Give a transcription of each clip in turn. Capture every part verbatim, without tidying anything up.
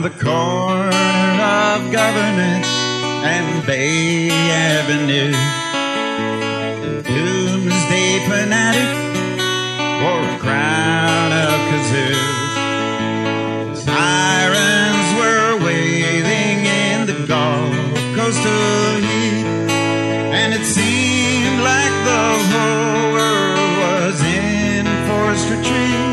the corner of Government and Bay Avenue. Doomsday fanatic wore a crown of kazoos. Sirens were wailing in the Gulf coastal heat, and it seemed like the whole world was in forced retreat.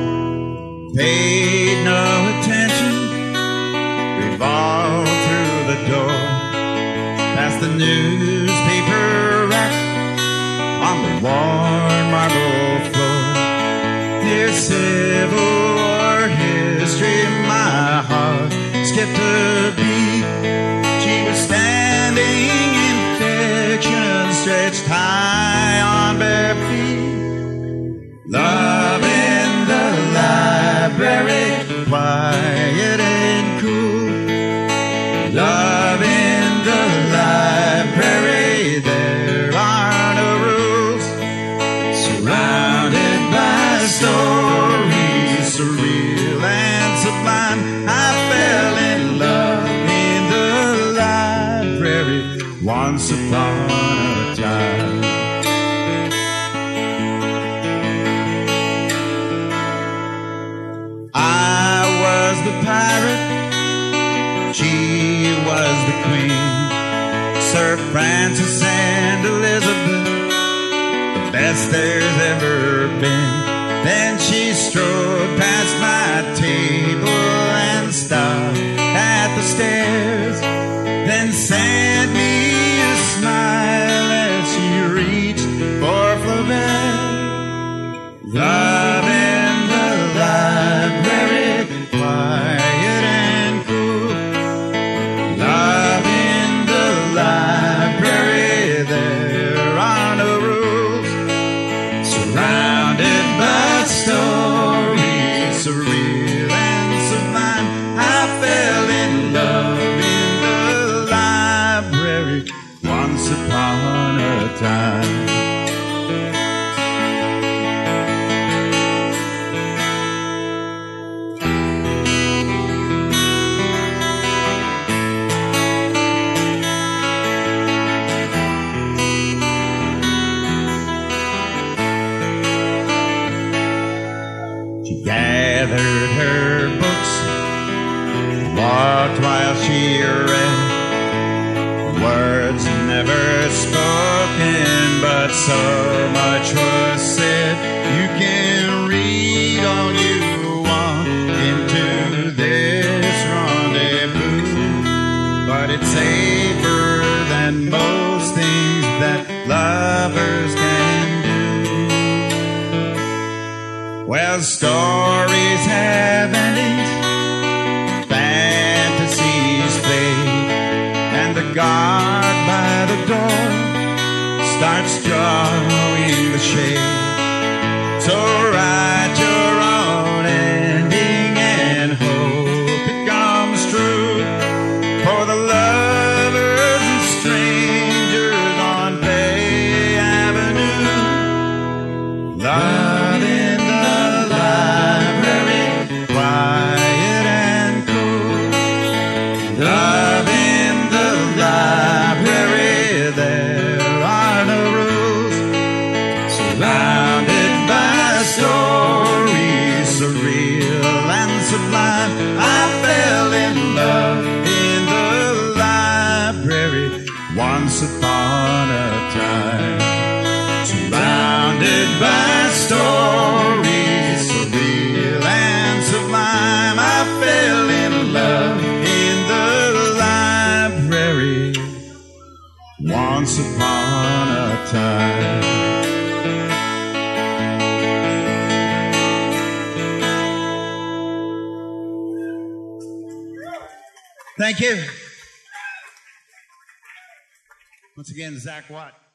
Paid no attention, revolved through the door, past the newspaper rack on the worn marble floor. Dear Civil War history, my heart skipped a beat. She was standing in fiction, stretched high on bare feet. Love in the library, quiet and cool. Love in the library, there are no rules. Surrounded by stories, surreal and sublime, I fell in love in the library once upon a time. I was the pirate, she was the queen, Sir Francis and Elizabeth, the best there's ever been. Then she strode past my table and stopped at the stairs, then sent me a smile as she reached for Flaubert. Love in the library, quiet and cool. Love in the library, there are no rules. Surrounded by stories, surreal and sublime, I fell in love in the library once upon a time. She gathered her books, walked while she read, words never spoken, but so much was said. You can read all you want into this rendezvous, but it's safer than most things that lovers can do. Well, stories have endings, fantasies fade, and the guard by the door starts drawing the shade. So write your own ending and hope it comes true for the lovers and strangers on Bay Avenue. Love in the library, quiet and cool. Love in the library, there are no rules. Surrounded by stories, surreal and sublime, I fell in love in the library once upon a time. Surrounded by stories, surreal and sublime, I fell in love in the library once upon a time. Thank you. Once again, Zach Watt.